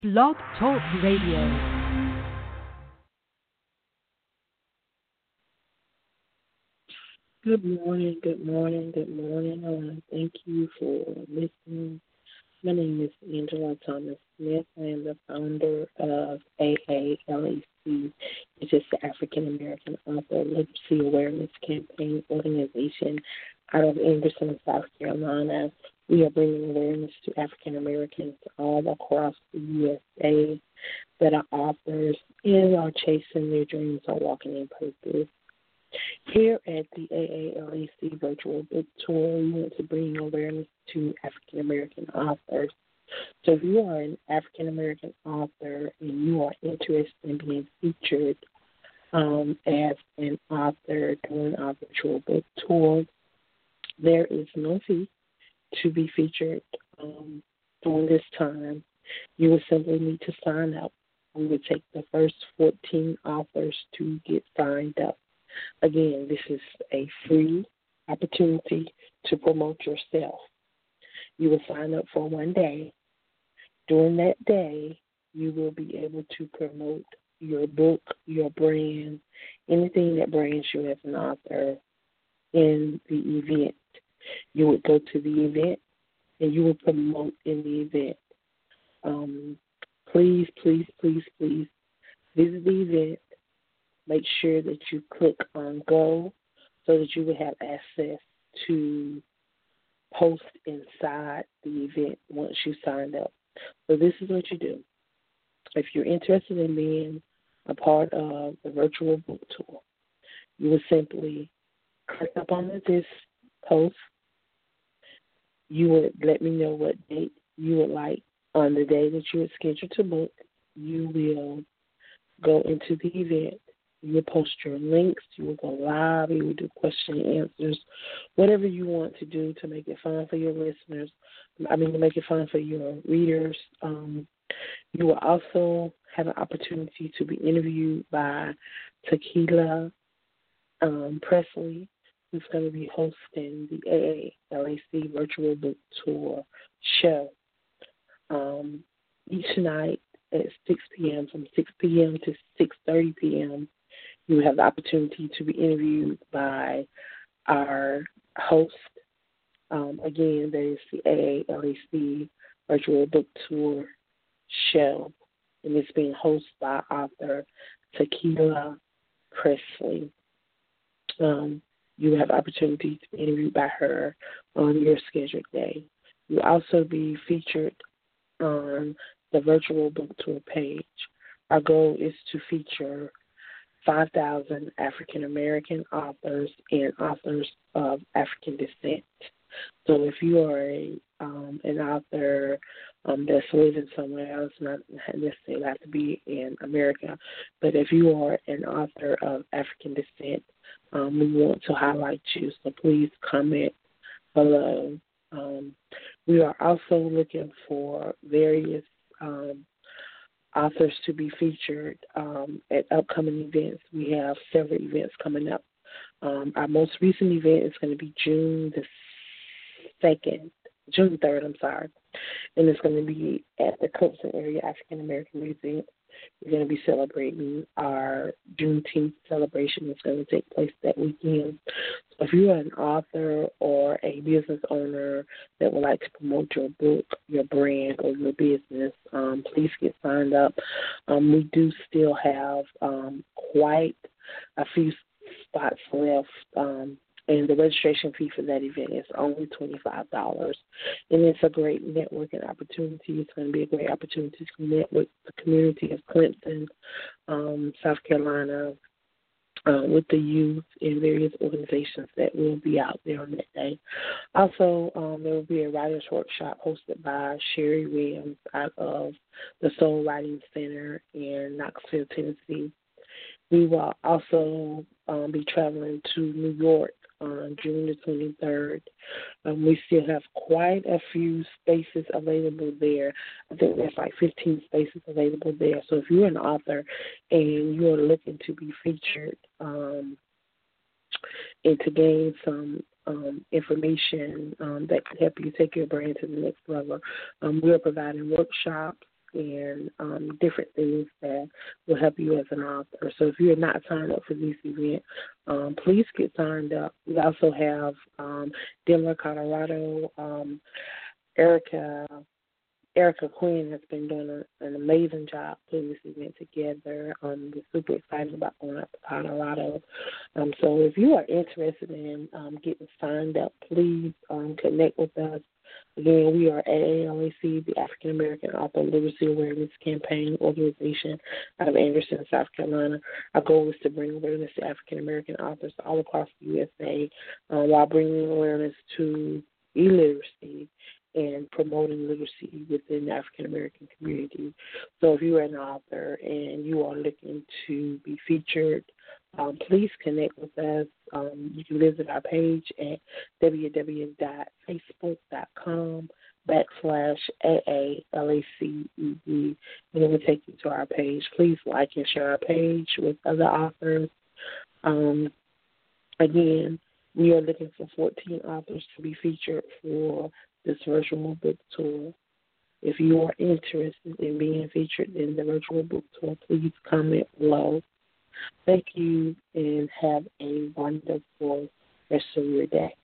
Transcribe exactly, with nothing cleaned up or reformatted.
Blog Talk Radio. Good morning, good morning, good morning. I want to thank you for listening. My name is Angela Thomas Smith. I am the founder of A A L A C, which is the African American Author Literacy Awareness Campaign organization out of Anderson, South Carolina. We are bringing awareness to African Americans all across the U S A that are authors and are chasing their dreams or walking in purpose. Here at the A A L A C Virtual Book Tour, we want to bring awareness to African American authors. So if you are an African American author and you are interested in being featured um, as an author during our virtual book tour, there is no fee to be featured um, during this time. You will simply need to sign up. We would take the first fourteen authors to get signed up. Again, this is a free opportunity to promote yourself. You will sign up for one day. During that day, you will be able to promote your book, your brand, anything that brands you as an author in the event. You would go to the event and you will promote in the event. Um, please, please, please, please visit the event. Make sure that you click on Go so that you will have access to post inside the event once you signed up. So this is what you do. If you're interested in being a part of the virtual book tour, you will simply click up on this post. You would let me know what date you would like. On the day that you are scheduled to book, you will go into the event. You will post your links. You will go live. You will do question and answers, whatever you want to do to make it fun for your listeners. I mean, to make it fun for your readers. Um, you will also have an opportunity to be interviewed by Tequila um, Presley, who's going to be hosting the A A L A C Virtual Book Tour show um, each night at six p.m. from six p.m. to six thirty p.m. You have the opportunity to be interviewed by our host. Um, again, that is the A A L A C Virtual Book Tour show, and it's being hosted by author Tequila Presley. Um, you have the opportunity to be interviewed by her on your scheduled day. You'll also be featured on the Virtual Book Tour page. Our goal is to feature five thousand African American authors and authors of African descent. So if you are a, um, an author um, that's living somewhere else, not necessarily have to be in America, but if you are an author of African descent, um, we want to highlight you. So please comment below. Um, we are also looking for various um, authors to be featured um, at upcoming events. We have several events coming up. Um, our most recent event is going to be June the second, June third, I'm sorry, and it's going to be at the Clemson Area African American Museum. We're going to be celebrating our Juneteenth celebration. It's going to take place that weekend. So if you are an author or a business owner that would like to promote your book, your brand, or your business, um, please get signed up. Um, we do still have um, quite a few spots left. Um, And the registration fee for that event is only twenty-five dollars. And it's a great networking opportunity. It's going to be a great opportunity to connect with the community of Clemson, um, South Carolina, uh, with the youth and various organizations that will be out there on that day. Also, um, there will be a writer's workshop hosted by Sherry Williams out of the Soul Writing Center in Knoxville, Tennessee. We will also um, be traveling to New York on June the twenty-third. Um, we still have quite a few spaces available there. I think there's like fifteen spaces available there. So if you're an author and you're looking to be featured um, and to gain some um, information um, that could help you take your brand to the next level, um, we're providing workshops and um, different things that will help you as an author. So if you're not signed up for this event, um, please get signed up. We also have um, Denver, Colorado, um, Erica. Erica Quinn has been doing a, an amazing job putting this event together. Um, we're super excited about going out to Colorado. Um, so if you are interested in um, getting signed up, please um, connect with us. Again, we are A A L A C, the African American Author Literacy Awareness Campaign organization out of Anderson, South Carolina. Our goal is to bring awareness to African American authors all across the U S A uh, while bringing awareness to illiteracy and promoting literacy within the African American community. So if you are an author and you are looking to be featured, um, please connect with us. Um, you can visit our page at www.facebook.com backslash AALACED, and it will take you to our page. Please like and share our page with other authors. Um, again, we are looking for fourteen authors to be featured for this virtual book tour. If you are interested in being featured in the virtual book tour, please comment below. Thank you and have a wonderful rest of your day.